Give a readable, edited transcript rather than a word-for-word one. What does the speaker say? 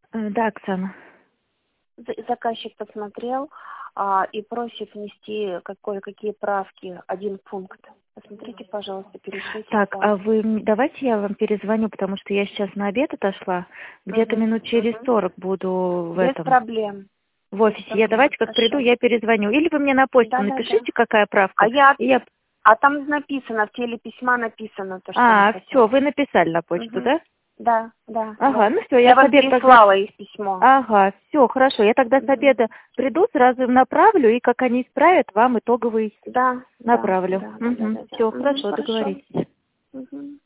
Да, Оксана. Заказчик посмотрел и просит внести какие правки, один пункт. Посмотрите, пожалуйста, перешлите Так, а сами. давайте я вам перезвоню, потому что я сейчас на обед отошла. Где-то минут через 40 буду Без проблем. в Без офисе. Я проблем. давайте как приду, Хорошо. я перезвоню. Или вы мне на почту Да. напишите, какая правка. А И я... там написано, в теле письма написано то, что вы все, хотите. вы написали на почту, да? Да. Ага, ну все, Я я с вам обеда тогда... переслала их письмо. Ага, все, хорошо. Я тогда с обеда приду, сразу направлю, и как они исправят, вам итоговый Да. направлю. Все, хорошо, Хорошо. договорились.